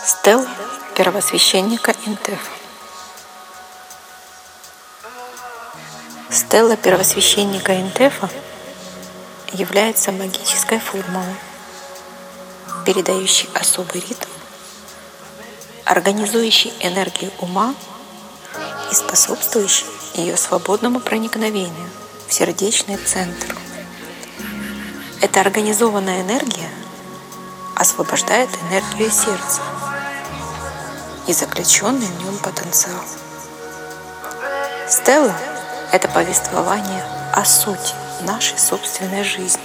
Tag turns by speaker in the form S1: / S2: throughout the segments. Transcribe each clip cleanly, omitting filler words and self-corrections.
S1: Стелла первосвященника Интефа. Стелла первосвященника Интефа является магической формулой, передающей особый ритм, организующей энергию ума и способствующей ее свободному проникновению в сердечный центр. Эта организованная энергия освобождает энергию сердца и заключенный в нем потенциал. Стелла — это повествование о сути нашей собственной жизни.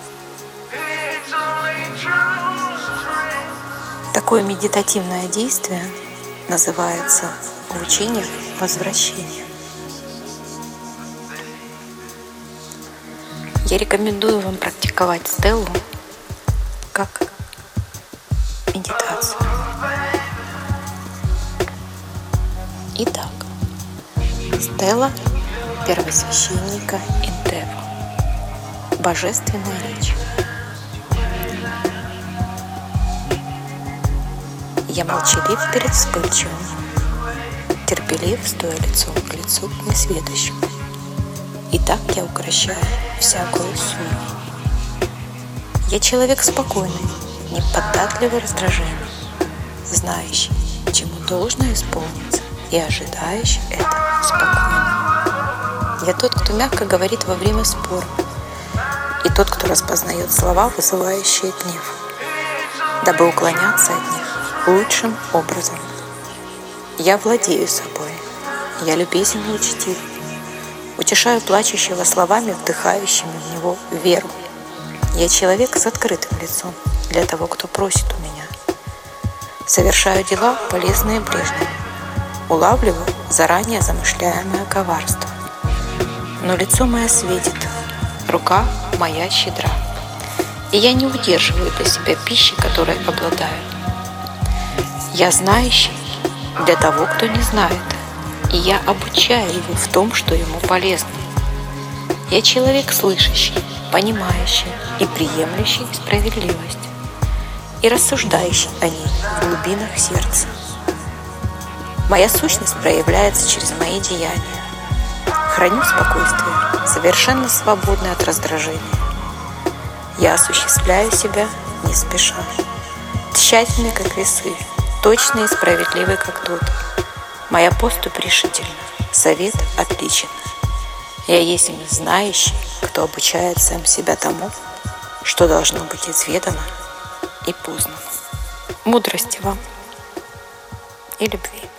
S1: Такое медитативное действие называется учение возвращения. Я рекомендую вам практиковать стеллу как медитацию. Итак, стелла первосвященника Интефа. Божественная речь. Я молчалив перед вспыльчивым, терпелив, стоя лицом к лицу к несведущему. И так я укрощаю всякую ссору. Я человек спокойный, неподатливый раздражению, знающий, чему должно исполниться, и ожидающий это спокойно. Я тот, кто мягко говорит во время спора, и тот, кто распознает слова, вызывающие гнев, дабы уклоняться от них лучшим образом. Я владею собой, я любезен и учтив, утешаю плачущего словами, вдыхающими в него веру. Я человек с открытым лицом для того, кто просит у меня. Совершаю дела, полезные ближним, улавливаю заранее замышляемое коварство. Но лицо мое светит, рука моя щедра, и я не удерживаю для себя пищи, которой обладаю. Я знающий для того, кто не знает, и я обучаю его в том, что ему полезно. Я человек слышащий, понимающий и приемлющий справедливость, и рассуждающий о ней в глубинах сердца. Моя сущность проявляется через мои деяния. Храню спокойствие, совершенно свободный от раздражения. Я осуществляю себя не спеша, тщательный, как весы, точный и справедливый, как тот. Моя поступь решительна, совет отличен. Я есть знающий, кто обучает сам себя тому, что должно быть изведано и познано. Мудрости вам и любви.